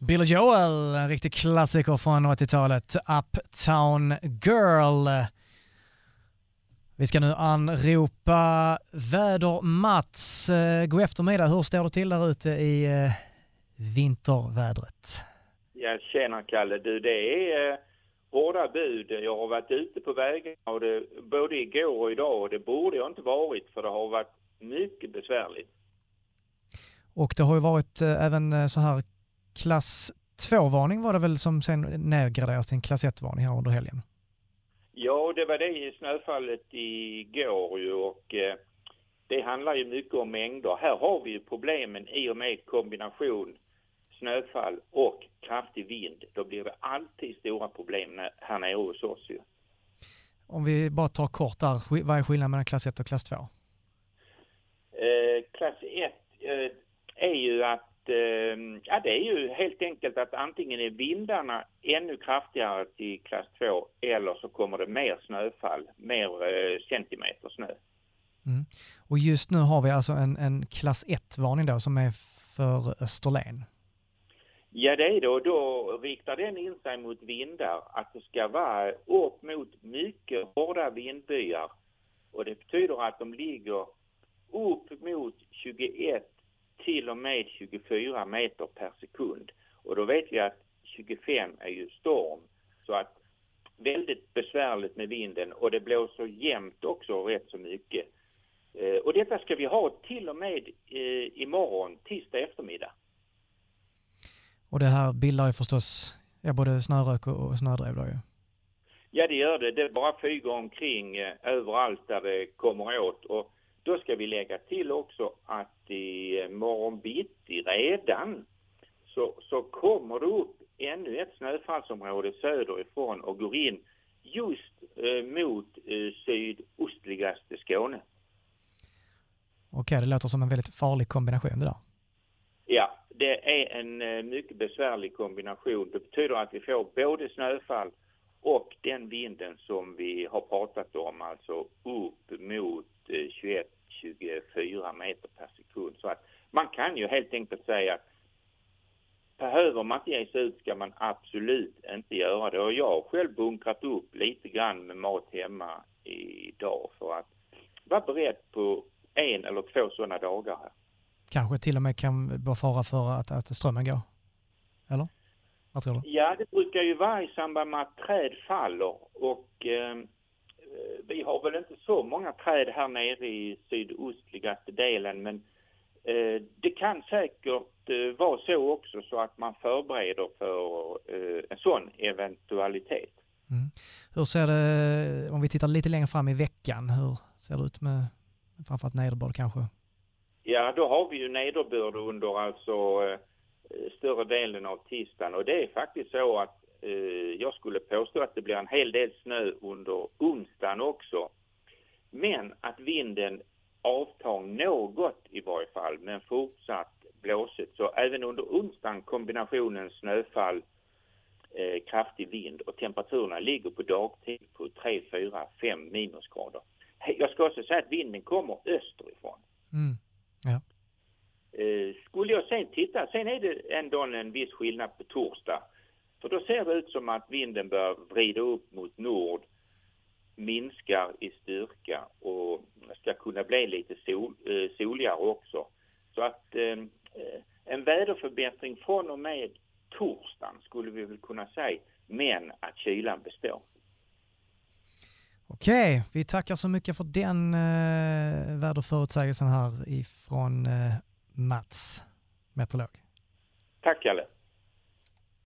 Billy Joel, en riktig klassiker från 80-talet, Uptown Girl. Vi ska nu anropa väder-Mats. God eftermiddag, hur står det till där ute i vintervädret? Jag känner Kalle, det är hårda bud. Jag har varit ute på vägen och både igår och idag, och det borde jag inte varit, för det har varit mycket besvärligt. Och det har ju varit även så här klass 2-varning var det väl som sen nedgraderas till en klass 1-varning här under helgen? Ja, det var det i snöfallet igår ju, och det handlar ju mycket om mängder. Här har vi ju problemen i och med kombination snöfall och kraftig vind. Då blir det alltid stora problem här nere hos oss ju. Om vi bara tar kort där, vad är skillnaden mellan klass 1 och klass 2? Klass 1 är ju att det är ju helt enkelt att antingen är vindarna ännu kraftigare till klass 2 eller så kommer det mer snöfall, mer centimeter snö. Mm. Och just nu har vi alltså en klass 1-varning då som är för Österlen. Ja, det är det, och då riktar den in sig mot vindar, att det ska vara upp mot mycket hårda vindbyar, och det betyder att de ligger upp mot 21 till och med 24 meter per sekund. Och då vet vi att 25 är ju storm. Så att väldigt besvärligt med vinden, och det blåser jämnt också rätt så mycket. Och detta ska vi ha till och med imorgon, tisdag eftermiddag. Och det här bildar ju förstås både snörök och snödrev då ju. Ja, det gör det. Det bara flyger omkring överallt där det kommer åt. Och då ska vi lägga till också att i morgon bitti redan så kommer det upp ännu ett snöfallsområde söderifrån och går in just mot sydostligaste Skåne. Okej, det låter som en väldigt farlig kombination det där. Ja, det är en mycket besvärlig kombination. Det betyder att vi får både snöfall och den vinden som vi har pratat om, alltså upp mot 21-24 meter per sekund. Så att man kan ju helt enkelt säga att behöver man inte ge sig ut ska man absolut inte göra det. Och jag har själv bunkrat upp lite grann med mat hemma idag för att vara beredd på 1 eller 2 sådana dagar här. Kanske till och med kan vara fara för att strömmen går? Eller? Vad tror du? Ja, det brukar ju vara i samband med att träd faller, och vi har väl inte så många träd här nere i sydostligaste delen, men det kan säkert vara så också, så att man förbereder för en sån eventualitet. Mm. Hur ser det, om vi tittar lite längre fram i veckan, hur ser det ut med framförallt nederbörd kanske? Ja, då har vi ju nederbörd under alltså större delen av tisdagen, och det är faktiskt så att jag skulle påstå att det blir en hel del snö under onsdagen också, men att vinden avtar något i varje fall, men fortsatt blåsigt. Så även under onsdagen kombinationen snöfall, kraftig vind, och temperaturerna ligger på dagtid på 3, 4, 5 minusgrader. Jag ska också säga att vinden kommer österifrån. Mm. Ja. Skulle jag sen titta, sen är det ändå en viss skillnad på torsdag. För då ser det ut som att vinden börjar vrida upp mot nord, minskar i styrka och ska kunna bli lite soligare också. Så att en väderförbättring från och med torsdagen skulle vi väl kunna säga, men att kylan består. Okej, vi tackar så mycket för den väderförutsägelsen här ifrån Mats, meteorolog. Tack Kalle.